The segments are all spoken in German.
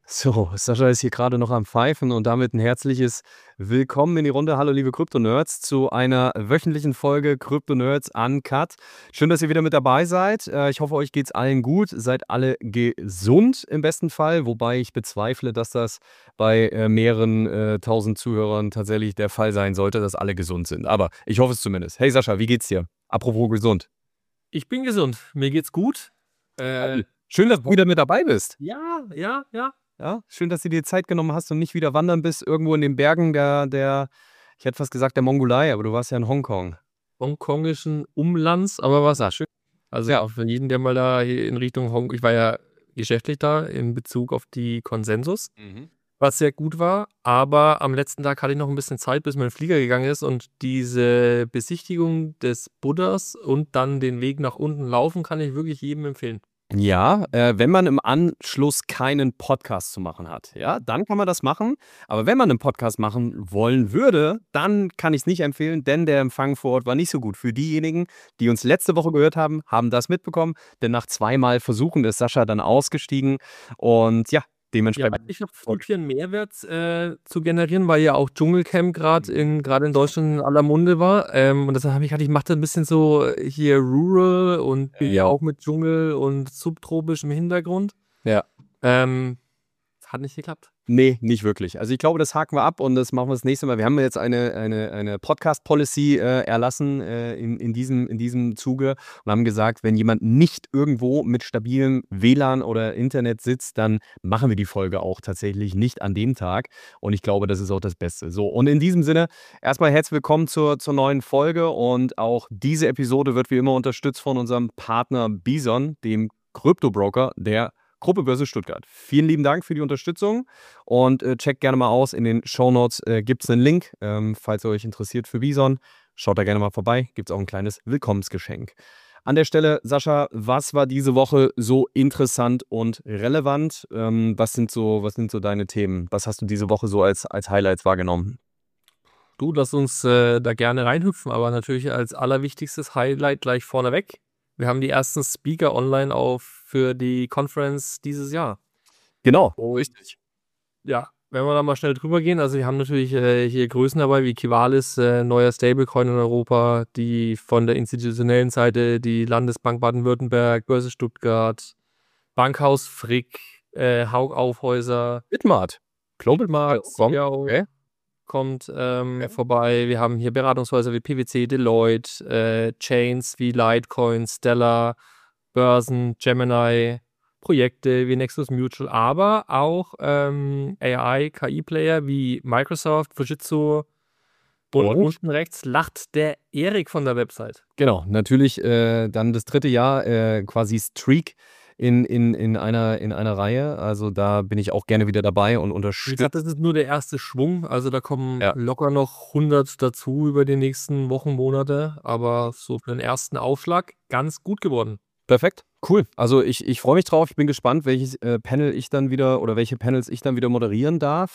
So, Sascha ist hier gerade noch am Pfeifen und damit ein herzliches Willkommen in die Runde. Hallo liebe Krypto-Nerds zu einer wöchentlichen Folge Krypto-Nerds Uncut. Schön, dass ihr wieder mit dabei seid. Ich hoffe, euch geht's allen gut. Seid alle gesund im besten Fall, wobei ich bezweifle, dass das bei mehreren tausend Zuhörern tatsächlich der Fall sein sollte, dass alle gesund sind. Aber ich hoffe es zumindest. Hey Sascha, wie geht's dir? Apropos gesund. Ich bin gesund, mir geht's gut. Schön, dass du wieder mit dabei bist. Ja. Ja, schön, dass du dir Zeit genommen hast und nicht wieder wandern bist, irgendwo in den Bergen ich hätte fast gesagt der Mongolei, aber du warst ja in Hongkong. Hongkongischen Umlands, aber war schön. Also Ja. für jeden, der mal da hier in Richtung Hongkong, ich war ja geschäftlich da in Bezug auf die Consensus, was sehr gut war, aber am letzten Tag hatte ich noch ein bisschen Zeit, bis mein Flieger gegangen ist und diese Besichtigung des Buddhas und dann den Weg nach unten laufen, kann ich wirklich jedem empfehlen. Ja, wenn man im Anschluss keinen Podcast zu machen hat, ja, dann kann man das machen. Aber wenn man einen Podcast machen wollen würde, dann kann ich es nicht empfehlen, denn der Empfang vor Ort war nicht so gut. Für diejenigen, die uns letzte Woche gehört haben, haben das mitbekommen, denn nach zweimal Versuchen ist Sascha dann ausgestiegen und ja, Ja, dementsprechend. ich habe versucht, hier einen Mehrwert zu generieren, weil ja auch Dschungelcamp gerade in Deutschland in aller Munde war. Und deshalb ich mache das ein bisschen so hier rural und bin ja auch mit Dschungel und subtropisch im Hintergrund. Ja. Hat nicht geklappt. Nee, nicht wirklich. Also ich glaube, das haken wir ab und das machen wir das nächste Mal. Wir haben jetzt eine Podcast-Policy erlassen in diesem Zuge und haben gesagt, wenn jemand nicht irgendwo mit stabilem WLAN oder Internet sitzt, dann machen wir die Folge auch tatsächlich nicht an dem Tag. Und ich glaube, das ist auch das Beste. So, und in diesem Sinne, erstmal herzlich willkommen zur neuen Folge. Und auch diese Episode wird wie immer unterstützt von unserem Partner Bison, dem Krypto-Broker der Gruppe Börse Stuttgart. Vielen lieben Dank für die Unterstützung und checkt gerne mal aus. In den Shownotes gibt es einen Link, falls ihr euch interessiert für Bison. Schaut da gerne mal vorbei. Gibt es auch ein kleines Willkommensgeschenk. An der Stelle, Sascha, was war diese Woche so interessant und relevant? Was sind so deine Themen? Was hast du diese Woche so als Highlights wahrgenommen? Du, lass uns da gerne reinhüpfen, aber natürlich als allerwichtigstes Highlight gleich vorneweg. Wir haben die ersten Speaker online für die Conference dieses Jahr. Genau, richtig. Ja, wenn wir da mal schnell drüber gehen, also wir haben natürlich hier Größen dabei wie Kivalis, neuer Stablecoin in Europa, die von der institutionellen Seite die Landesbank Baden-Württemberg, Börse Stuttgart, Bankhaus Frick, Hauck Aufhäuser, Bitmart. Global Mart. ja, Okay. kommt vorbei. Wir haben hier Beratungshäuser wie PwC, Deloitte, Chains wie Litecoin, Stellar, Börsen, Gemini, Projekte wie Nexus Mutual, aber auch AI, KI-Player wie Microsoft, Fujitsu. Und unten rechts lacht der Erik von der Website. Genau, natürlich dann das dritte Jahr quasi Streak in einer Reihe. Also da bin ich auch gerne wieder dabei und Wie unterstütze. gesagt, das ist nur der erste Schwung. Also da kommen Ja. locker noch 100 dazu über die nächsten Wochen, Monate. Aber so für den ersten Aufschlag ganz gut geworden. Perfekt, cool. Also ich freue mich drauf. Ich bin gespannt, welches Panel ich dann wieder oder welche Panels ich dann wieder moderieren darf.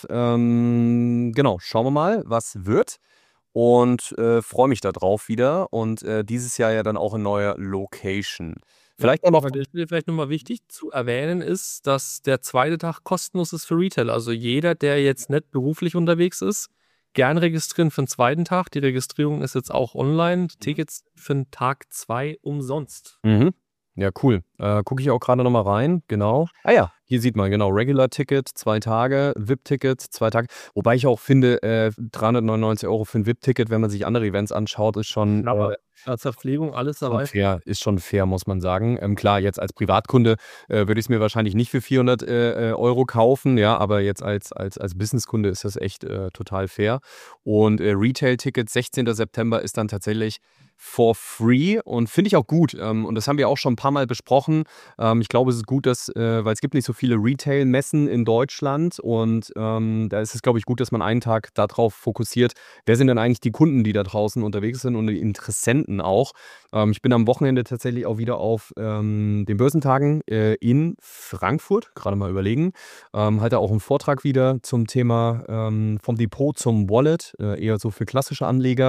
Genau, schauen wir mal, was wird. Und freue mich darauf wieder. Und dieses Jahr ja dann auch in neuer Location. Vielleicht auch noch. An der Stelle vielleicht nochmal wichtig zu erwähnen ist, dass der zweite Tag kostenlos ist für Retail. Also jeder, der jetzt nicht beruflich unterwegs ist, gern registrieren für den zweiten Tag. Die Registrierung ist jetzt auch online. Die Tickets für den Tag 2 umsonst. Mhm. Ja, cool. Gucke ich auch gerade nochmal rein, genau. Ah ja, hier sieht man, genau, Regular-Ticket, 2 Tage, VIP-Ticket, 2 Tage. Wobei ich auch finde, 399 € für ein VIP-Ticket, wenn man sich andere Events anschaut, ist schon Verpflegung, alles dabei. fair, ist schon fair, muss man sagen. Klar, jetzt als Privatkunde würde ich es mir wahrscheinlich nicht für 400 € kaufen, ja, aber jetzt als Businesskunde ist das echt total fair. Und Retail-Ticket 16. September ist dann tatsächlich for free und finde ich auch gut. Und das haben wir auch schon ein paar Mal besprochen. Ich glaube, es ist gut, weil es gibt nicht so viele Retail-Messen in Deutschland und da ist es, glaube ich, gut, dass man einen Tag darauf fokussiert, wer sind denn eigentlich die Kunden, die da draußen unterwegs sind und die Interessenten auch. Ich bin am Wochenende tatsächlich auch wieder auf den Börsentagen in Frankfurt, gerade mal überlegen. Halte auch einen Vortrag wieder zum Thema vom Depot zum Wallet, eher so für klassische Anleger.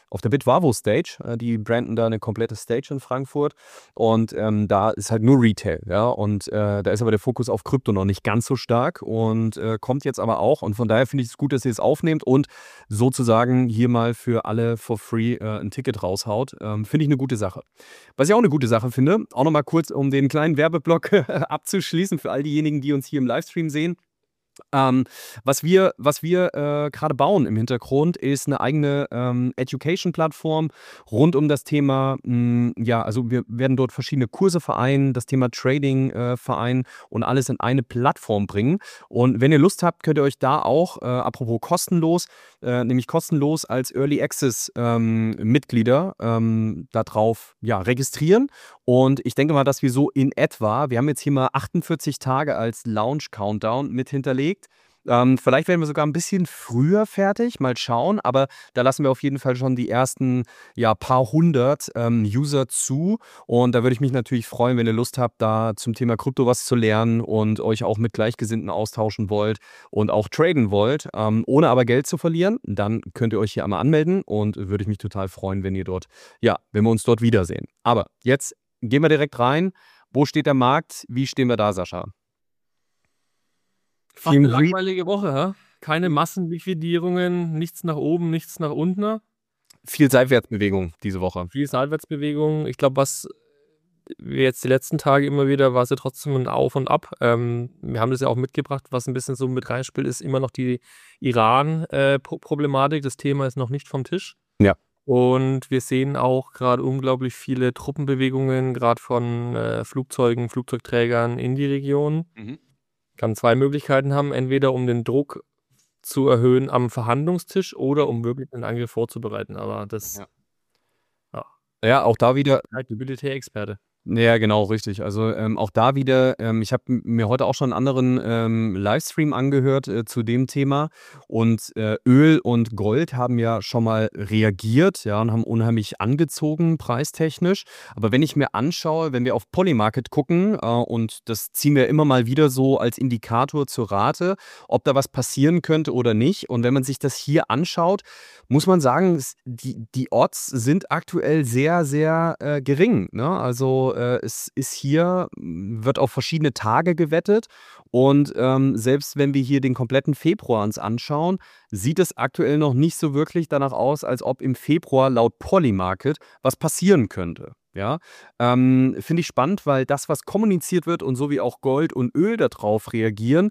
Bitwavo Stage. Die branden da eine komplette Stage in Frankfurt und da ist halt nur Retail, ja, und da ist aber der Fokus auf Krypto noch nicht ganz so stark und kommt jetzt aber auch, und von daher finde ich es gut, dass ihr es aufnehmt und sozusagen hier mal für alle for free ein Ticket raushaut. Finde ich eine gute Sache. Was ich auch eine gute Sache finde, auch nochmal kurz, um den kleinen Werbeblock abzuschließen für all diejenigen, die uns hier im Livestream sehen. Was wir gerade bauen im Hintergrund, ist eine eigene Education-Plattform rund um das Thema, also wir werden dort verschiedene Kurse vereinen, das Thema Trading vereinen und alles in eine Plattform bringen. Und wenn ihr Lust habt, könnt ihr euch da auch, apropos kostenlos, nämlich kostenlos als Early Access Mitglieder darauf registrieren. Und ich denke mal, dass wir so in etwa, wir haben jetzt hier mal 48 Tage als Launch-Countdown mit hinterlegt. Vielleicht werden wir sogar ein bisschen früher fertig, mal schauen, aber da lassen wir auf jeden Fall schon die ersten paar hundert User zu, und da würde ich mich natürlich freuen, wenn ihr Lust habt, da zum Thema Krypto was zu lernen und euch auch mit Gleichgesinnten austauschen wollt und auch traden wollt, ohne aber Geld zu verlieren. Dann könnt ihr euch hier einmal anmelden und würde ich mich total freuen, wenn wenn wir uns dort wiedersehen. Aber jetzt gehen wir direkt rein. Wo steht der Markt? Wie stehen wir da, Sascha? Eine langweilige Woche, hä? Keine Massenliquidierungen, nichts nach oben, nichts nach unten. Viel Seitwärtsbewegung diese Woche. Viel Seitwärtsbewegung. Ich glaube, was wir jetzt die letzten Tage immer wieder, war es ja trotzdem ein Auf und Ab. Wir haben das ja auch mitgebracht, was ein bisschen so mit reinspielt, ist immer noch die Iran-Problematik. Das Thema ist noch nicht vom Tisch. Ja. Und wir sehen auch gerade unglaublich viele Truppenbewegungen, gerade von Flugzeugen, Flugzeugträgern in die Region. Kann zwei Möglichkeiten haben, entweder um den Druck zu erhöhen am Verhandlungstisch oder um wirklich einen Angriff vorzubereiten. Aber das... Ja, auch da wieder... Militärexperte. Ja, genau, richtig. Also auch da wieder, ich habe mir heute auch schon einen anderen Livestream angehört zu dem Thema, und Öl und Gold haben ja schon mal reagiert, ja, und haben unheimlich angezogen, preistechnisch. Aber wenn ich mir anschaue, wenn wir auf Polymarket gucken, und das ziehen wir immer mal wieder so als Indikator zur Rate, ob da was passieren könnte oder nicht. Und wenn man sich das hier anschaut, muss man sagen, die Odds sind aktuell sehr, sehr gering, ne? Also es ist hier, wird auf verschiedene Tage gewettet, und selbst wenn wir hier den kompletten Februar uns anschauen, sieht es aktuell noch nicht so wirklich danach aus, als ob im Februar laut Polymarket was passieren könnte. Ja, finde ich spannend, weil das, was kommuniziert wird und so wie auch Gold und Öl darauf reagieren,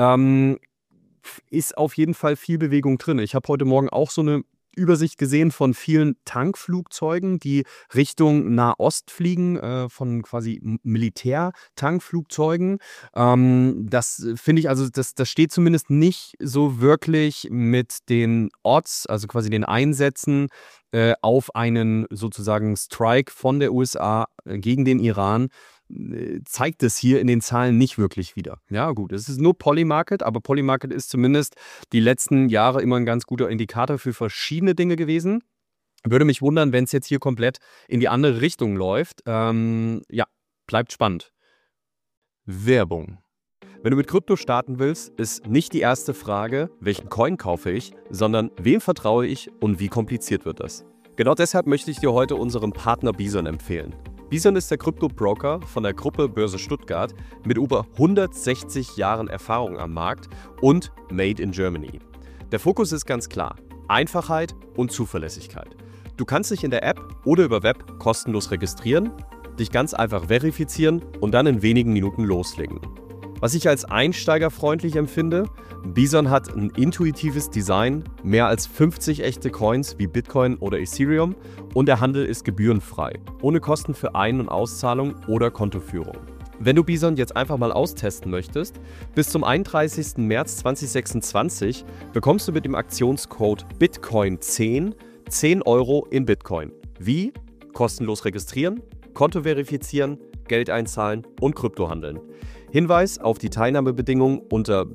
ist auf jeden Fall viel Bewegung drin. Ich habe heute Morgen auch so eine Übersicht gesehen von vielen Tankflugzeugen, die Richtung Nahost fliegen, von quasi Militärtankflugzeugen. Das finde ich, also das steht zumindest nicht so wirklich mit den Odds, also quasi den Einsätzen auf einen sozusagen Strike von der USA gegen den Iran. Zeigt es hier in den Zahlen nicht wirklich wieder. Ja, gut, es ist nur Polymarket, aber Polymarket ist zumindest die letzten Jahre immer ein ganz guter Indikator für verschiedene Dinge gewesen. Würde mich wundern, wenn es jetzt hier komplett in die andere Richtung läuft. Bleibt spannend. Werbung. Wenn du mit Krypto starten willst, ist nicht die erste Frage, welchen Coin kaufe ich, sondern wem vertraue ich und wie kompliziert wird das? Genau deshalb möchte ich dir heute unseren Partner Bison empfehlen. Bison ist der Krypto-Broker von der Gruppe Börse Stuttgart mit über 160 Jahren Erfahrung am Markt und Made in Germany. Der Fokus ist ganz klar: Einfachheit und Zuverlässigkeit. Du kannst dich in der App oder über Web kostenlos registrieren, dich ganz einfach verifizieren und dann in wenigen Minuten loslegen. Was ich als einsteigerfreundlich empfinde: Bison hat ein intuitives Design, mehr als 50 echte Coins wie Bitcoin oder Ethereum, und der Handel ist gebührenfrei, ohne Kosten für Ein- und Auszahlung oder Kontoführung. Wenn du Bison jetzt einfach mal austesten möchtest, bis zum 31. März 2026 bekommst du mit dem Aktionscode BITCOIN10 10 Euro in Bitcoin. Wie? Kostenlos registrieren, Konto verifizieren, Geld einzahlen und Krypto handeln. Hinweis auf die Teilnahmebedingungen unter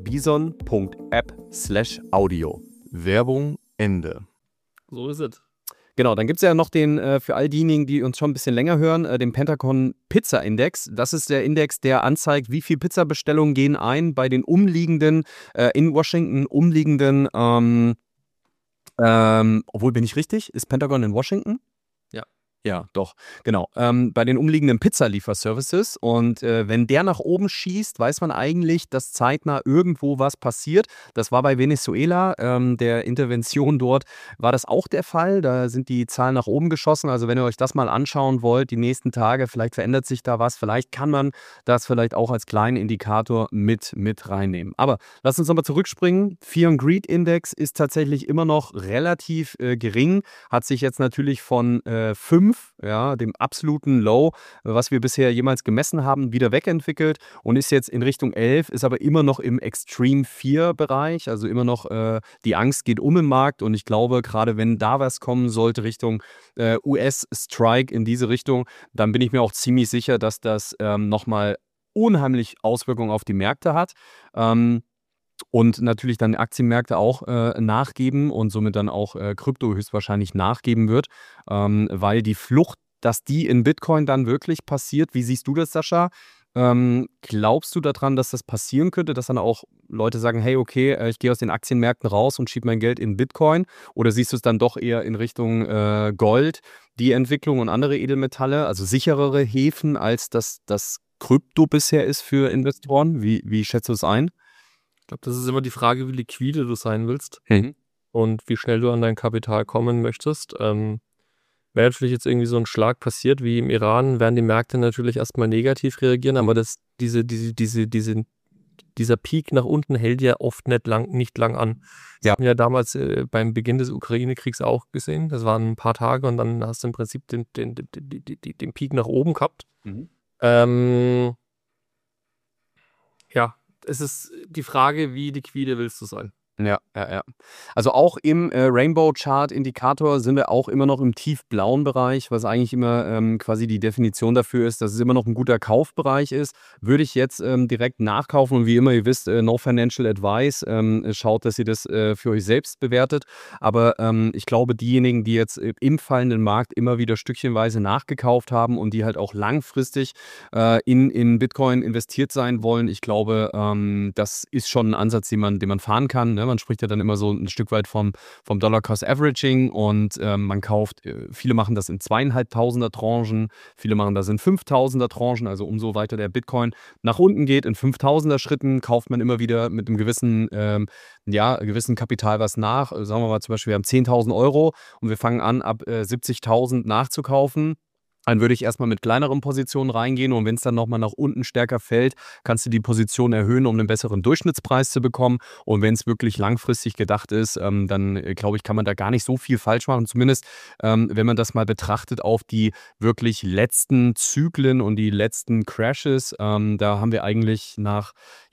bison.app/audio. Werbung Ende. So ist es. Genau, dann gibt es ja noch den, für all diejenigen, die uns schon ein bisschen länger hören, den Pentagon Pizza Index. Das ist der Index, der anzeigt, wie viele Pizzabestellungen gehen ein bei den umliegenden, in Washington umliegenden Obwohl, bin ich richtig? Ist Pentagon in Washington? Ja. Ja, doch, genau. Bei den umliegenden Pizzalieferservices. Und wenn der nach oben schießt, weiß man eigentlich, dass zeitnah irgendwo was passiert. Das war bei Venezuela, der Intervention dort, war das auch der Fall. Da sind die Zahlen nach oben geschossen. Also wenn ihr euch das mal anschauen wollt, die nächsten Tage, vielleicht verändert sich da was. Vielleicht kann man das vielleicht auch als kleinen Indikator mit reinnehmen. Aber lass uns nochmal zurückspringen. Fear and Greed Index ist tatsächlich immer noch relativ gering. Hat sich jetzt natürlich von 5, ja, dem absoluten Low, was wir bisher jemals gemessen haben, wieder wegentwickelt und ist jetzt in Richtung 11, ist aber immer noch im Extreme 4 Bereich, also immer noch die Angst geht im Markt und ich glaube, gerade wenn da was kommen sollte Richtung US-Strike in diese Richtung, dann bin ich mir auch ziemlich sicher, dass das nochmal unheimlich Auswirkungen auf die Märkte hat. Und natürlich dann Aktienmärkte auch nachgeben und somit dann auch Krypto höchstwahrscheinlich nachgeben wird, weil die Flucht, dass die in Bitcoin dann wirklich passiert, wie siehst du das, Sascha? Glaubst du daran, dass das passieren könnte, dass dann auch Leute sagen, hey, okay, ich gehe aus den Aktienmärkten raus und schiebe mein Geld in Bitcoin? Oder siehst du es dann doch eher in Richtung Gold, die Entwicklung und andere Edelmetalle, also sicherere Häfen, als das Krypto bisher ist für Investoren? Wie schätzt du es ein? Ich glaube, das ist immer die Frage, wie liquide du sein willst Mhm. und wie schnell du an dein Kapital kommen möchtest. Wäre natürlich jetzt irgendwie so ein Schlag passiert wie im Iran, werden die Märkte natürlich erstmal negativ reagieren, aber dieser Peak nach unten hält ja oft nicht lang an. Das Ja. haben wir ja damals beim Beginn des Ukraine-Kriegs auch gesehen. Das waren ein paar Tage und dann hast du im Prinzip den Peak nach oben gehabt. Mhm. Ja, es ist die Frage, wie liquide willst du sein? Ja. Also auch im Rainbow-Chart-Indikator sind wir auch immer noch im tiefblauen Bereich, was eigentlich immer quasi die Definition dafür ist, dass es immer noch ein guter Kaufbereich ist. Würde ich jetzt direkt nachkaufen und wie immer, ihr wisst, no financial advice, schaut, dass ihr das für euch selbst bewertet. Aber ich glaube, diejenigen, die jetzt im fallenden Markt immer wieder stückchenweise nachgekauft haben und die halt auch langfristig in Bitcoin investiert sein wollen, ich glaube, das ist schon ein Ansatz, den man fahren kann. Ne? Man spricht ja dann immer so ein Stück weit vom Dollar-Cost-Averaging und man kauft, viele machen das in 2.500er Tranchen, viele machen das in 5.000er Tranchen, also umso weiter der Bitcoin nach unten geht, in 5.000er Schritten kauft man immer wieder mit einem gewissen Kapital was nach. Sagen wir mal zum Beispiel, wir haben 10.000 Euro und wir fangen an, ab 70.000 nachzukaufen. Dann würde ich erstmal mit kleineren Positionen reingehen und wenn es dann nochmal nach unten stärker fällt, kannst du die Position erhöhen, um einen besseren Durchschnittspreis zu bekommen. Und wenn es wirklich langfristig gedacht ist, dann glaube ich, kann man da gar nicht so viel falsch machen. Zumindest, wenn man das mal betrachtet auf die wirklich letzten Zyklen und die letzten Crashes. Da haben wir eigentlich nach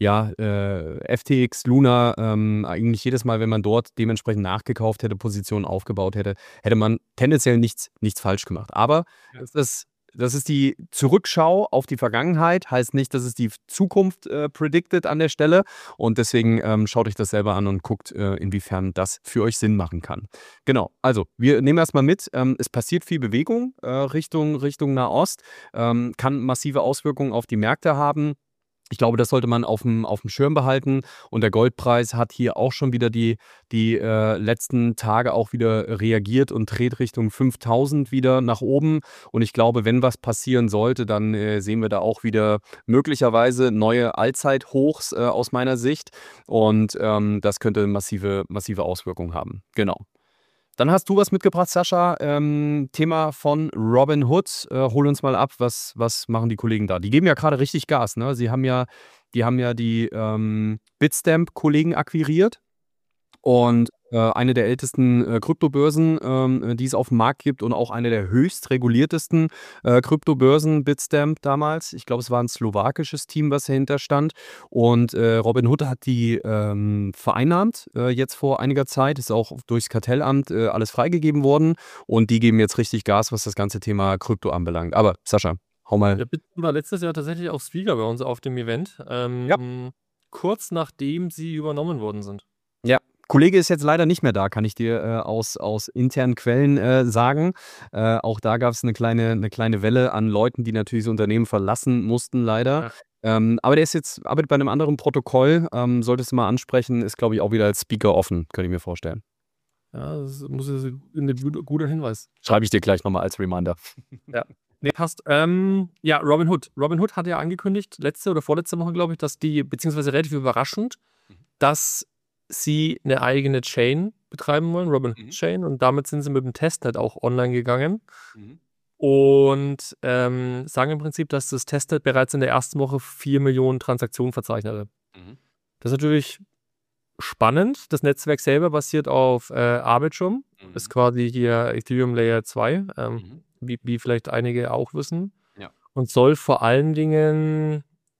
FTX, Luna, eigentlich jedes Mal, wenn man dort dementsprechend nachgekauft hätte, Positionen aufgebaut hätte, hätte man tendenziell nichts falsch gemacht. Aber das ist die Zurückschau auf die Vergangenheit, heißt nicht, dass es die Zukunft predicted an der Stelle. Und deswegen schaut euch das selber an und guckt, inwiefern das für euch Sinn machen kann. Genau, also wir nehmen erstmal mit, es passiert viel Bewegung Richtung Nahost, kann massive Auswirkungen auf die Märkte haben. Ich glaube, das sollte man auf dem Schirm behalten. Und der Goldpreis hat hier auch schon wieder die letzten Tage auch wieder reagiert und dreht Richtung 5.000 wieder nach oben. Und ich glaube, wenn was passieren sollte, dann sehen wir da auch wieder möglicherweise neue Allzeithochs aus meiner Sicht. Und das könnte massive Auswirkungen haben. Genau. Dann hast du was mitgebracht, Sascha. Thema von Robinhood. Hol uns mal ab, was machen die Kollegen da? Die geben ja gerade richtig Gas, ne? Die haben ja die Bitstamp-Kollegen akquiriert und eine der ältesten Kryptobörsen, die es auf dem Markt gibt und auch eine der höchst reguliertesten Kryptobörsen, Bitstamp damals. Ich glaube, es war ein slowakisches Team, was dahinter stand. Und Robinhood hat die vereinnahmt jetzt vor einiger Zeit. Ist auch durchs Kartellamt alles freigegeben worden. Und die geben jetzt richtig Gas, was das ganze Thema Krypto anbelangt. Aber Sascha, hau mal. Der Bitstamp war letztes Jahr tatsächlich auch Speaker bei uns auf dem Event. Kurz nachdem sie übernommen worden sind. Ja. Kollege ist jetzt leider nicht mehr da, kann ich dir aus internen Quellen sagen. Auch da gab es eine kleine Welle an Leuten, die natürlich das Unternehmen verlassen mussten, leider. Ja. Aber der ist jetzt, arbeitet bei einem anderen Protokoll, solltest du mal ansprechen, ist, glaube ich, auch wieder als Speaker offen, könnte ich mir vorstellen. Ja, das muss ein guter Hinweis. Schreibe ich dir gleich nochmal als Reminder. Ja. Nee, passt. Ja, Robinhood. Robinhood hat ja angekündigt, letzte oder vorletzte Woche, glaube ich, dass die, beziehungsweise relativ überraschend, dass sie eine eigene Chain betreiben wollen, Robinhood Chain, und damit sind sie mit dem Testnet auch online gegangen. Und sagen im Prinzip, dass das Testnet bereits in der ersten Woche 4 Millionen Transaktionen verzeichnete. Das ist natürlich spannend. Das Netzwerk selber basiert auf Arbitrum, ist quasi hier Ethereum Layer 2, wie vielleicht einige auch wissen. Ja. Und soll vor allen Dingen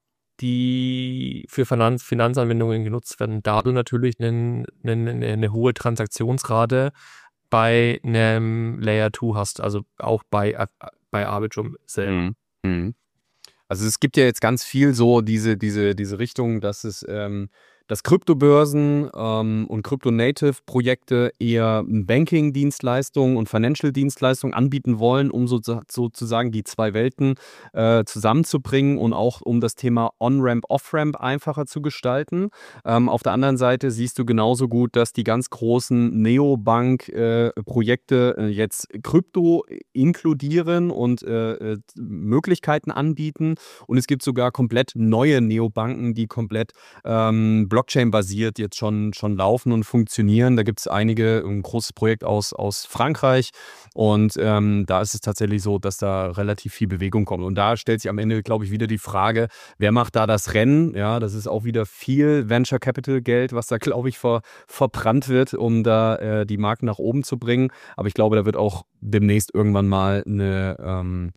die für Finanzanwendungen genutzt werden, da du natürlich eine hohe Transaktionsrate bei einem Layer 2 hast, also auch bei Arbitrum selber. Also es gibt ja jetzt ganz viel so diese Richtung, dass es dass Kryptobörsen und Crypto-Native-Projekte eher Banking-Dienstleistungen und Financial-Dienstleistungen anbieten wollen, um sozusagen die zwei Welten zusammenzubringen und auch um das Thema On-Ramp, Off-Ramp einfacher zu gestalten. Auf der anderen Seite siehst du genauso gut, dass die ganz großen Neobank-Projekte jetzt Krypto inkludieren und Möglichkeiten anbieten. Und es gibt sogar komplett neue Neobanken, die komplett Blockchain-basiert jetzt schon laufen und funktionieren. Da gibt es ein großes Projekt aus Frankreich und da ist es tatsächlich so, dass da relativ viel Bewegung kommt. Und da stellt sich am Ende, glaube ich, wieder die Frage, wer macht da das Rennen? Ja, das ist auch wieder viel Venture Capital Geld, was da, glaube ich, verbrannt wird, um da die Marken nach oben zu bringen. Aber ich glaube, da wird auch demnächst irgendwann mal ein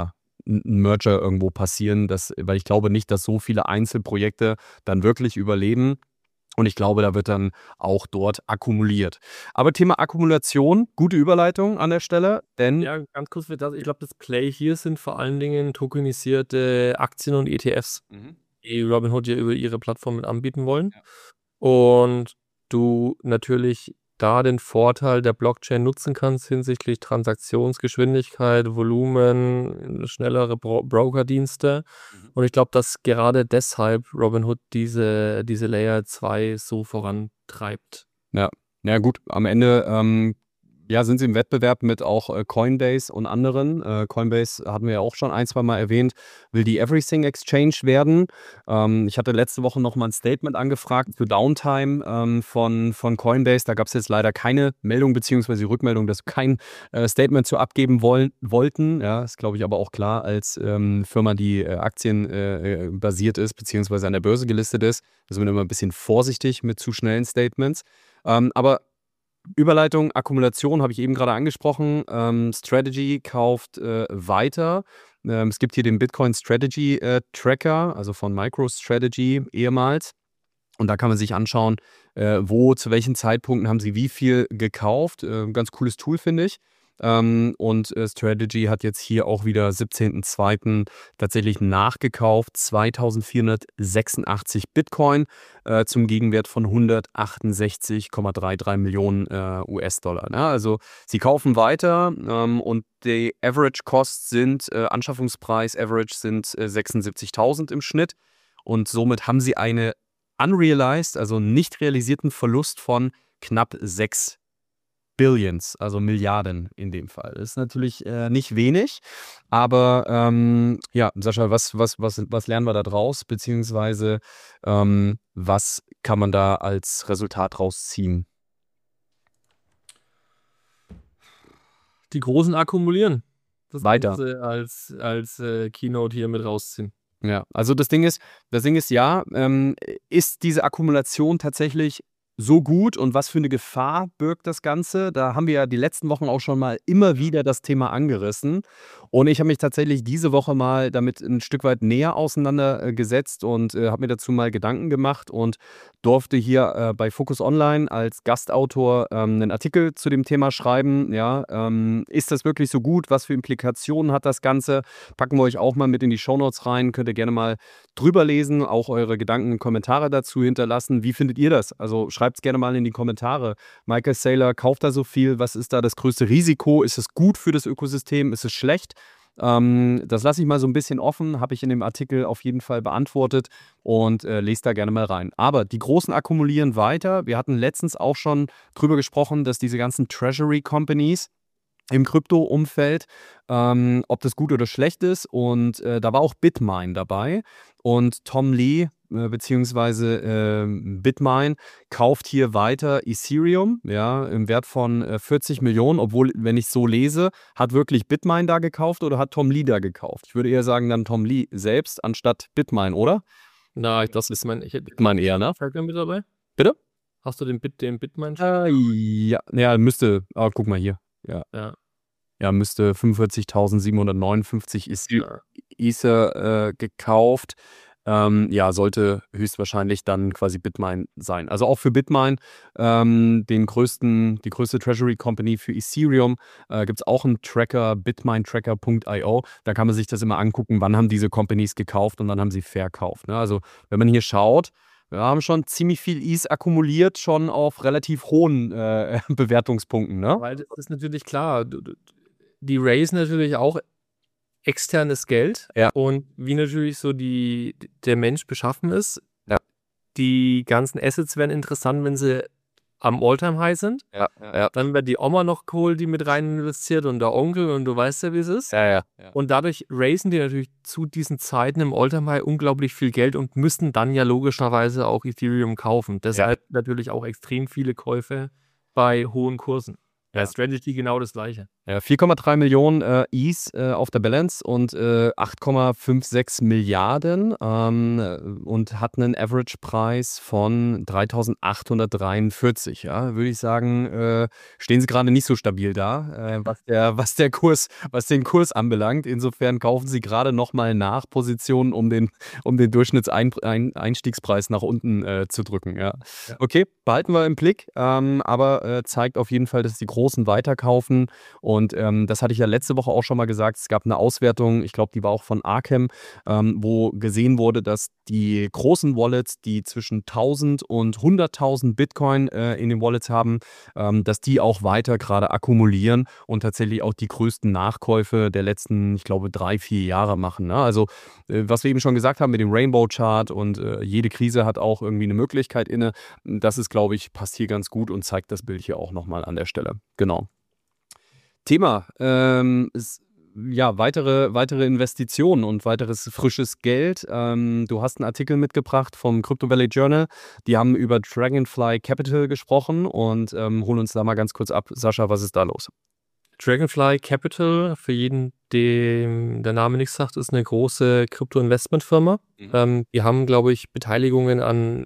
Merger irgendwo passieren, weil ich glaube nicht, dass so viele Einzelprojekte dann wirklich überleben. Und ich glaube, da wird dann auch dort akkumuliert. Aber Thema Akkumulation, gute Überleitung an der Stelle, denn... Ja, ganz kurz für das. Ich glaube, das Play hier sind vor allen Dingen tokenisierte Aktien und ETFs, die Robinhood ja über ihre Plattform mit anbieten wollen. Ja. Und du natürlich da den Vorteil der Blockchain nutzen kannst hinsichtlich Transaktionsgeschwindigkeit, Volumen, schnellere Brokerdienste. Und ich glaube, dass gerade deshalb Robinhood diese Layer 2 so vorantreibt. Ja gut, am Ende sind sie im Wettbewerb mit auch Coinbase und anderen. Coinbase hatten wir ja auch schon 1-2 Mal erwähnt, will die Everything Exchange werden. Ich hatte letzte Woche noch mal ein Statement angefragt für Downtime von Coinbase. Da gab es jetzt leider keine Meldung bzw. Rückmeldung, dass wir kein Statement zu abgeben wollten. Ja, ist, glaube ich, aber auch klar, als Firma, die Aktien basiert ist bzw. an der Börse gelistet ist. Da sind wir immer ein bisschen vorsichtig mit zu schnellen Statements. Aber Überleitung, Akkumulation habe ich eben gerade angesprochen. Strategy kauft weiter. Es gibt hier den Bitcoin Strategy Tracker, also von MicroStrategy ehemals. Und da kann man sich anschauen, zu welchen Zeitpunkten haben sie wie viel gekauft. Ganz cooles Tool, finde ich. Und Strategy hat jetzt hier auch wieder 17.02. tatsächlich nachgekauft, 2.486 Bitcoin zum Gegenwert von 168,33 Millionen US-Dollar. Ja, also sie kaufen weiter und die Average Cost Anschaffungspreis Average sind 76.000 im Schnitt und somit haben sie eine unrealized, also nicht realisierten Verlust von knapp 6 Billions, also Milliarden in dem Fall. Das ist natürlich nicht wenig, aber Sascha, was lernen wir da draus, beziehungsweise was kann man da als Resultat rausziehen? Die Großen akkumulieren. Das Weiter. Ganze als Keynote hier mit rausziehen. Ja, also das Ding ist, ist diese Akkumulation tatsächlich so gut und was für eine Gefahr birgt das Ganze? Da haben wir ja die letzten Wochen auch schon mal immer wieder das Thema angerissen. Und ich habe mich tatsächlich diese Woche mal damit ein Stück weit näher auseinandergesetzt und habe mir dazu mal Gedanken gemacht und durfte hier bei Focus Online als Gastautor einen Artikel zu dem Thema schreiben. Ja, ist das wirklich so gut? Was für Implikationen hat das Ganze? Packen wir euch auch mal mit in die Shownotes rein. Könnt ihr gerne mal drüber lesen, auch eure Gedanken und Kommentare dazu hinterlassen. Wie findet ihr das? Also schreibt es gerne mal in die Kommentare. Michael Saylor kauft da so viel. Was ist da das größte Risiko? Ist es gut für das Ökosystem? Ist es schlecht? Das lasse ich mal so ein bisschen offen, habe ich in dem Artikel auf jeden Fall beantwortet und lese da gerne mal rein. Aber die Großen akkumulieren weiter. Wir hatten letztens auch schon drüber gesprochen, dass diese ganzen Treasury Companies im Krypto-Umfeld, ob das gut oder schlecht ist. Und da war auch Bitmine dabei. Und Tom Lee beziehungsweise Bitmine kauft hier weiter Ethereum, ja, im Wert von 40 Millionen, obwohl, wenn ich so lese, hat wirklich Bitmine da gekauft oder hat Tom Lee da gekauft? Ich würde eher sagen, dann Tom Lee selbst anstatt Bitmine, oder? Na, das ist mein. Ich hätte Bitmine eher, ne? Falcon mit dabei. Bitte? Hast du den Bitmine? Ja, müsste. Guck mal hier. Ja. Ja, müsste 45.759 ist Ether gekauft. Ja, sollte höchstwahrscheinlich dann quasi Bitmine sein. Also auch für Bitmine, die größte Treasury Company für Ethereum, gibt es auch einen Tracker, bitminetracker.io. Da kann man sich das immer angucken, wann haben diese Companies gekauft und wann haben sie verkauft. Ne? Also wenn man hier schaut, wir haben schon ziemlich viel ETH akkumuliert, schon auf relativ hohen Bewertungspunkten. Ne? Weil das ist natürlich klar. Die raisen natürlich auch externes Geld. Ja. Und wie natürlich so der Mensch beschaffen ist, Ja. die ganzen Assets werden interessant, wenn sie am All-Time-High sind. Ja. Dann wird die Oma noch geholt, die mit rein investiert und der Onkel und du weißt ja, wie es ist. Ja. Und dadurch raisen die natürlich zu diesen Zeiten im All-Time-High unglaublich viel Geld und müssten dann ja logischerweise auch Ethereum kaufen. Deshalb natürlich auch extrem viele Käufe bei hohen Kursen. Ja, Strategy genau das Gleiche. Ja, 4,3 Millionen ETH auf der Balance und 8,56 Milliarden und hat einen Average-Preis von 3.843. Ja, würde ich sagen, stehen sie gerade nicht so stabil da, was den Kurs anbelangt. Insofern kaufen sie gerade nochmal nach Positionen, um den Durchschnittseinstiegspreis nach unten zu drücken. Ja. Okay, behalten wir im Blick, aber zeigt auf jeden Fall, dass die Großen weiterkaufen. Und das hatte ich ja letzte Woche auch schon mal gesagt. Es gab eine Auswertung, ich glaube, die war auch von Arkham, wo gesehen wurde, dass die großen Wallets, die zwischen 1.000 und 100.000 Bitcoin in den Wallets haben, dass die auch weiter gerade akkumulieren und tatsächlich auch die größten Nachkäufe der letzten, ich glaube, 3-4 Jahre machen. Ne? Also, was wir eben schon gesagt haben mit dem Rainbow-Chart und jede Krise hat auch irgendwie eine Möglichkeit inne. Das ist, glaube ich, passt hier ganz gut und zeigt das Bild hier auch nochmal an der Stelle. Genau. Thema ist weitere Investitionen und weiteres frisches Geld. Du hast einen Artikel mitgebracht vom Crypto Valley Journal. Die haben über Dragonfly Capital gesprochen und holen uns da mal ganz kurz ab. Sascha, was ist da los? Dragonfly Capital, für jeden, dem der Name nichts sagt, ist eine große Krypto-Investment-Firma. Die haben, glaube ich, Beteiligungen an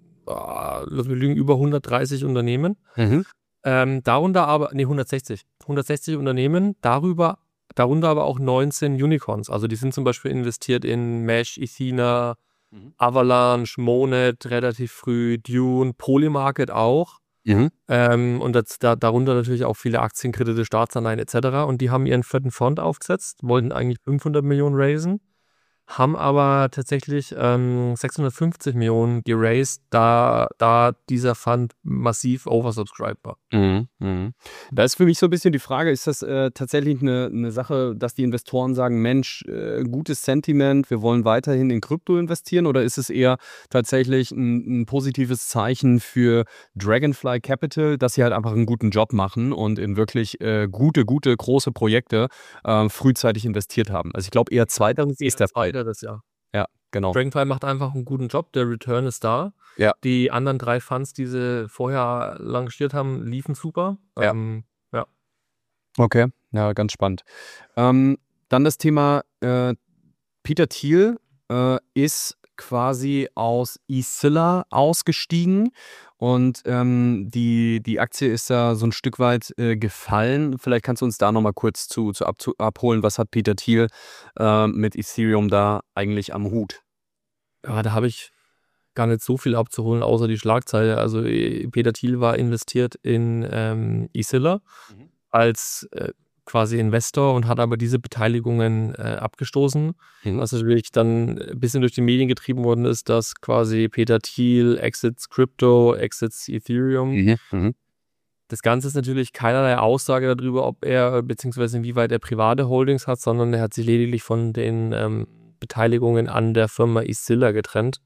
über 130 Unternehmen. Darunter aber, 160 Unternehmen, darunter aber auch 19 Unicorns. Also die sind zum Beispiel investiert in Mesh, Ethena, Avalanche, Monet relativ früh, Dune, Polymarket auch. Und darunter natürlich auch viele Aktienkredite, Staatsanleihen etc. Und die haben ihren vierten Fund aufgesetzt, wollten eigentlich 500 Millionen raisen, haben aber tatsächlich 650 Millionen geraced, da dieser Fund massiv oversubscribed war. Da ist für mich so ein bisschen die Frage, ist das tatsächlich eine Sache, dass die Investoren sagen, Mensch, gutes Sentiment, wir wollen weiterhin in Krypto investieren, oder ist es eher tatsächlich ein positives Zeichen für Dragonfly Capital, dass sie halt einfach einen guten Job machen und in wirklich gute, große Projekte frühzeitig investiert haben? Also ich glaube eher zweiteres ist der Fall. Das Jahr. Ja, genau. Dragonfly macht einfach einen guten Job, der Return ist da. Ja. Die anderen 3 Funds, die sie vorher lanciert haben, liefen super. Ja. Okay, ja, ganz spannend. Dann das Thema, Peter Thiel ist quasi aus eThila ausgestiegen und die Aktie ist da so ein Stück weit gefallen. Vielleicht kannst du uns da nochmal kurz abholen, was hat Peter Thiel mit Ethereum da eigentlich am Hut? Ja, da habe ich gar nicht so viel abzuholen, außer die Schlagzeile. Also Peter Thiel war investiert in eThila als quasi Investor und hat aber diese Beteiligungen abgestoßen. Was natürlich dann ein bisschen durch die Medien getrieben worden ist, dass quasi Peter Thiel exits Crypto, exits Ethereum. Das Ganze ist natürlich keinerlei Aussage darüber, ob er beziehungsweise inwieweit er private Holdings hat, sondern er hat sich lediglich von den Beteiligungen an der Firma Isilla getrennt.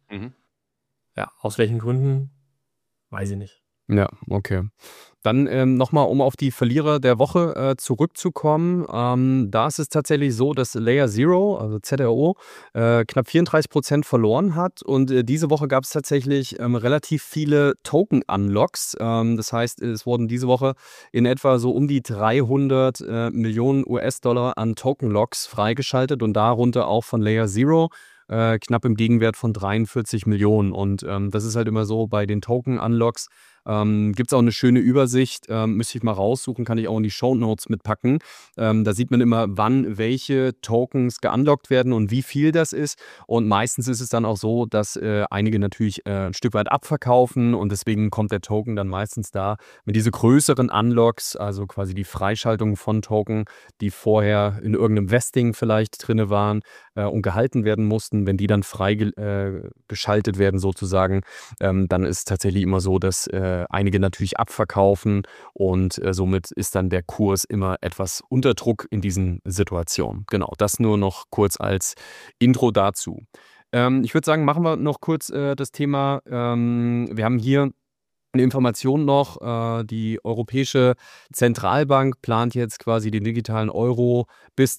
Ja, aus welchen Gründen, weiß ich nicht. Ja, okay. Dann nochmal, um auf die Verlierer der Woche zurückzukommen. Da ist es tatsächlich so, dass Layer Zero, also ZRO, knapp 34% verloren hat. Und diese Woche gab es tatsächlich relativ viele Token-Unlocks. Das heißt, es wurden diese Woche in etwa so um die 300 Millionen US-Dollar an Token-Locks freigeschaltet und darunter auch von Layer Zero. Knapp im Gegenwert von 43 Millionen. Und das ist halt immer so bei den Token-Unlocks. Gibt es auch eine schöne Übersicht, müsste ich mal raussuchen, kann ich auch in die Shownotes mitpacken. Da sieht man immer, wann welche Tokens geunlockt werden und wie viel das ist. Und meistens ist es dann auch so, dass einige natürlich ein Stück weit abverkaufen und deswegen kommt der Token dann meistens da mit diese größeren Unlocks, also quasi die Freischaltung von Token, die vorher in irgendeinem Vesting vielleicht drin waren und gehalten werden mussten. Wenn die dann geschaltet werden sozusagen, dann ist es tatsächlich immer so, dass einige natürlich abverkaufen und somit ist dann der Kurs immer etwas unter Druck in diesen Situationen. Genau, das nur noch kurz als Intro dazu. Ich würde sagen, machen wir noch kurz das Thema, wir haben hier eine Information noch, die Europäische Zentralbank plant jetzt quasi den digitalen Euro bis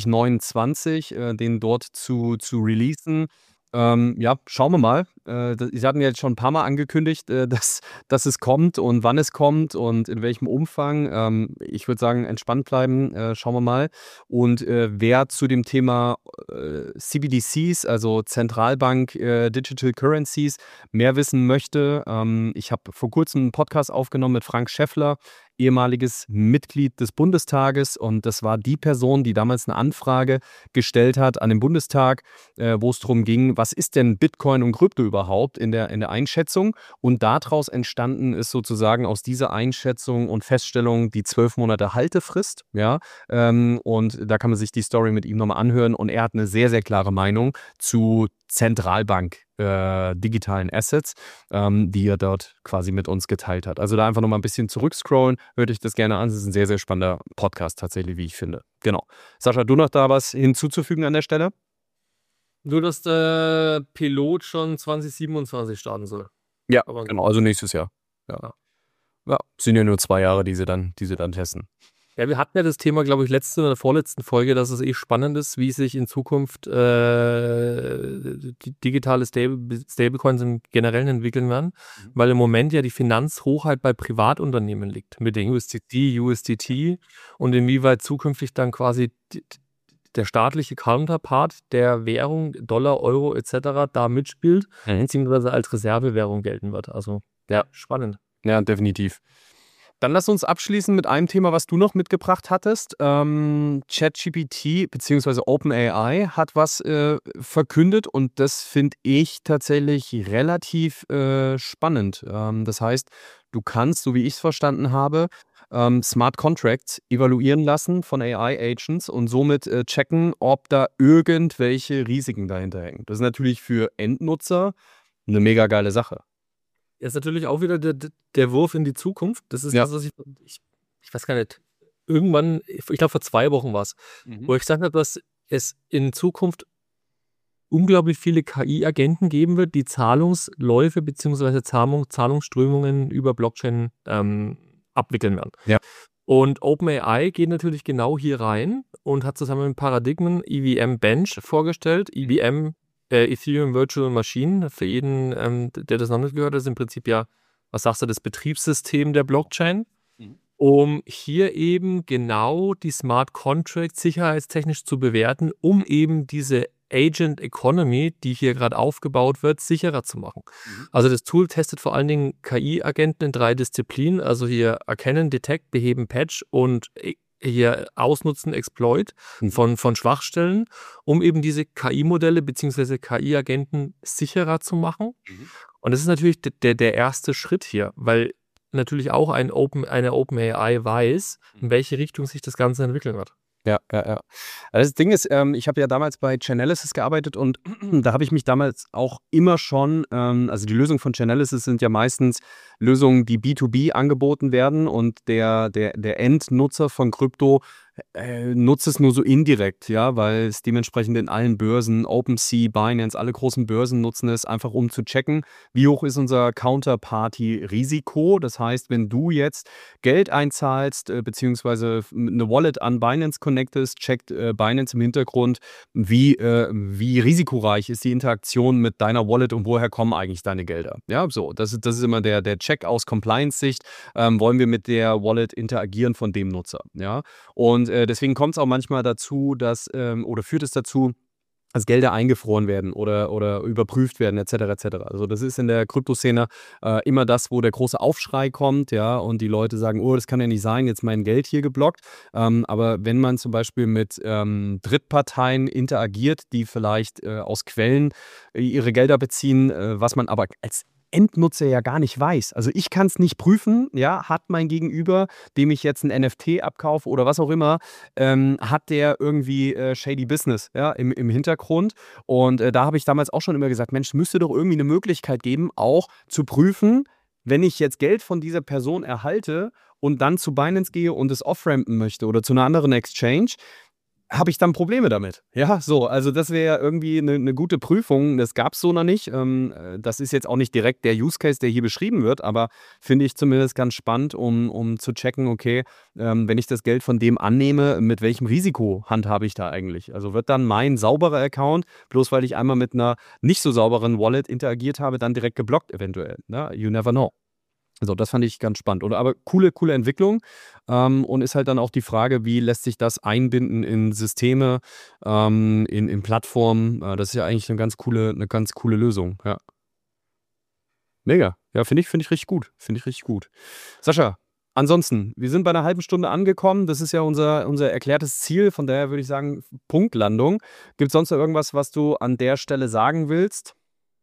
2029, den dort zu releasen. Ja, schauen wir mal. Sie hatten ja jetzt schon ein paar Mal angekündigt, dass es kommt und wann es kommt und in welchem Umfang. Ich würde sagen, entspannt bleiben, schauen wir mal. Und wer zu dem Thema CBDCs, also Zentralbank Digital Currencies, mehr wissen möchte, ich habe vor kurzem einen Podcast aufgenommen mit Frank Schäffler, ehemaliges Mitglied des Bundestages, und das war die Person, die damals eine Anfrage gestellt hat an den Bundestag, wo es darum ging, was ist denn Bitcoin und Krypto überhaupt in der Einschätzung, und daraus entstanden ist sozusagen aus dieser Einschätzung und Feststellung die 12 Monate Haltefrist, ja, und da kann man sich die Story mit ihm nochmal anhören, und er hat eine sehr, sehr klare Meinung zu Zentralbank digitalen Assets, die er dort quasi mit uns geteilt hat. Also da einfach nochmal ein bisschen zurückscrollen, hört euch das gerne an. Es ist ein sehr, sehr spannender Podcast tatsächlich, wie ich finde. Genau. Sascha, du noch da was hinzuzufügen an der Stelle? Nur, dass der Pilot schon 2027 starten soll. Ja, Aber genau, also nächstes Jahr. Ja. Ja, sind ja nur 2 Jahre, die sie dann testen. Ja, wir hatten ja das Thema, glaube ich, letzte oder vorletzten Folge, dass es spannend ist, wie sich in Zukunft die digitale Stablecoins im Generellen entwickeln werden, weil im Moment ja die Finanzhochheit bei Privatunternehmen liegt, mit den USDT und inwieweit zukünftig dann quasi der staatliche Counterpart der Währung, Dollar, Euro etc. da mitspielt, beziehungsweise als Reservewährung gelten wird. Also, ja, spannend. Ja, definitiv. Dann lass uns abschließen mit einem Thema, was du noch mitgebracht hattest. ChatGPT bzw. OpenAI hat was verkündet, und das finde ich tatsächlich relativ spannend. Das heißt, du kannst, so wie ich es verstanden habe, Smart Contracts evaluieren lassen von AI-Agents und somit checken, ob da irgendwelche Risiken dahinter hängen. Das ist natürlich für Endnutzer eine mega geile Sache. Ist natürlich auch wieder der Wurf in die Zukunft. Das ist das, was ich weiß gar nicht, irgendwann, ich glaube vor 2 Wochen war es, wo ich gesagt habe, dass es in Zukunft unglaublich viele KI-Agenten geben wird, die Zahlungsläufe bzw. Zahlungsströmungen über Blockchain abwickeln werden. Ja. Und OpenAI geht natürlich genau hier rein und hat zusammen mit Paradigmen EVM Bench vorgestellt. EVM Ethereum Virtual Machine, für jeden, der das noch nicht gehört hat, ist im Prinzip ja, was sagst du, das Betriebssystem der Blockchain, um hier eben genau die Smart Contracts sicherheitstechnisch zu bewerten, um eben diese Agent Economy, die hier gerade aufgebaut wird, sicherer zu machen. Also das Tool testet vor allen Dingen KI-Agenten in 3 Disziplinen, also hier erkennen, detect, beheben, patch und hier ausnutzen, Exploit von Schwachstellen, um eben diese KI-Modelle bzw. KI-Agenten sicherer zu machen. Und das ist natürlich der erste Schritt hier, weil natürlich auch eine OpenAI weiß, in welche Richtung sich das Ganze entwickeln wird. Ja, ja, ja. Also das Ding ist, ich habe ja damals bei Chainalysis gearbeitet und da habe ich mich damals auch immer schon, also die Lösungen von Chainalysis sind ja meistens Lösungen, die B2B angeboten werden und der Endnutzer von Krypto nutzt es nur so indirekt, ja, weil es dementsprechend in allen Börsen, OpenSea, Binance, alle großen Börsen nutzen es einfach, um zu checken, wie hoch ist unser Counterparty-Risiko. Das heißt, wenn du jetzt Geld einzahlst, beziehungsweise eine Wallet an Binance connectest, checkt Binance im Hintergrund, wie risikoreich ist die Interaktion mit deiner Wallet und woher kommen eigentlich deine Gelder. Ja, so, das ist immer der Check aus Compliance-Sicht. Wollen wir mit der Wallet interagieren von dem Nutzer, ja? Und deswegen kommt es auch manchmal dazu, oder führt es dazu, dass Gelder eingefroren werden oder überprüft werden, etc. etc. Also das ist in der Kryptoszene immer das, wo der große Aufschrei kommt, ja, und die Leute sagen, oh, das kann ja nicht sein, jetzt mein Geld hier geblockt. Aber wenn man zum Beispiel mit Drittparteien interagiert, die vielleicht aus Quellen ihre Gelder beziehen, was man aber als Endnutzer ja gar nicht weiß. Also ich kann es nicht prüfen, ja, hat mein Gegenüber, dem ich jetzt ein NFT abkaufe oder was auch immer, hat der irgendwie shady Business, ja, im Hintergrund. Und da habe ich damals auch schon immer gesagt, Mensch, es müsste doch irgendwie eine Möglichkeit geben, auch zu prüfen, wenn ich jetzt Geld von dieser Person erhalte und dann zu Binance gehe und es off-rampen möchte oder zu einer anderen Exchange, habe ich dann Probleme damit. Ja, so, also das wäre irgendwie eine gute Prüfung. Das gab es so noch nicht. Das ist jetzt auch nicht direkt der Use Case, der hier beschrieben wird, aber finde ich zumindest ganz spannend, um zu checken, okay, wenn ich das Geld von dem annehme, mit welchem Risiko handhabe ich da eigentlich? Also wird dann mein sauberer Account, bloß weil ich einmal mit einer nicht so sauberen Wallet interagiert habe, dann direkt geblockt eventuell. Ne? You never know. Also das fand ich ganz spannend. Aber coole Entwicklung. Und ist halt dann auch die Frage, wie lässt sich das einbinden in Systeme, in Plattformen. Das ist ja eigentlich eine ganz coole Lösung. Ja. Mega. Ja, finde ich richtig gut. Finde ich richtig gut. Sascha, ansonsten, wir sind bei einer halben Stunde angekommen. Das ist ja unser erklärtes Ziel. Von daher würde ich sagen, Punktlandung. Gibt es sonst noch irgendwas, was du an der Stelle sagen willst?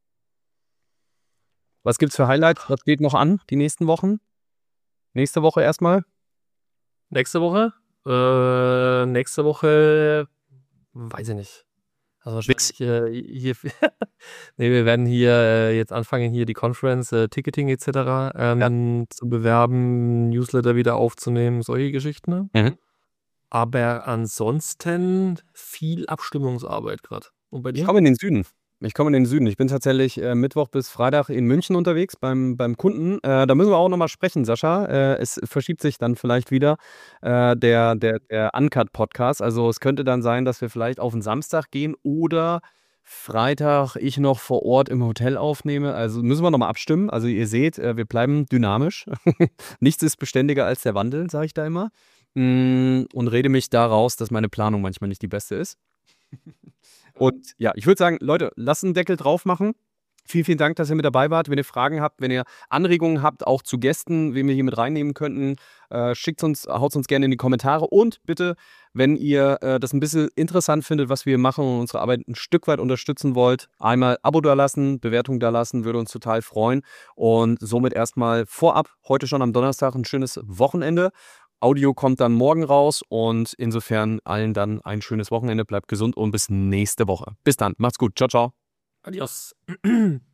Was gibt's für Highlights? Was steht noch an die nächsten Wochen? Nächste Woche erstmal? Nächste Woche? Nächste Woche weiß ich nicht. Also wahrscheinlich hier nee, wir werden hier jetzt anfangen, hier die Conference, Ticketing etc. zu bewerben, Newsletter wieder aufzunehmen, solche Geschichten. Ne? Mhm. Aber ansonsten viel Abstimmungsarbeit gerade. Und bei Ich dir? komme in den Süden. Ich bin tatsächlich Mittwoch bis Freitag in München unterwegs beim Kunden. Da müssen wir auch nochmal sprechen, Sascha. Es verschiebt sich dann vielleicht wieder der Uncut-Podcast. Also es könnte dann sein, dass wir vielleicht auf den Samstag gehen oder Freitag ich noch vor Ort im Hotel aufnehme. Also müssen wir nochmal abstimmen. Also ihr seht, wir bleiben dynamisch. Nichts ist beständiger als der Wandel, sage ich da immer. Und rede mich da raus, dass meine Planung manchmal nicht die beste ist. Und ja, ich würde sagen, Leute, lasst einen Deckel drauf machen. Vielen Dank, dass ihr mit dabei wart. Wenn ihr Fragen habt, wenn ihr Anregungen habt, auch zu Gästen, wen wir hier mit reinnehmen könnten, haut uns gerne in die Kommentare. Und bitte, wenn ihr das ein bisschen interessant findet, was wir machen und unsere Arbeit ein Stück weit unterstützen wollt, einmal Abo dalassen, Bewertung dalassen, würde uns total freuen. Und somit erstmal vorab, heute schon am Donnerstag, ein schönes Wochenende. Audio kommt dann morgen raus und insofern allen dann ein schönes Wochenende. Bleibt gesund und bis nächste Woche. Bis dann. Macht's gut. Ciao, ciao. Adios.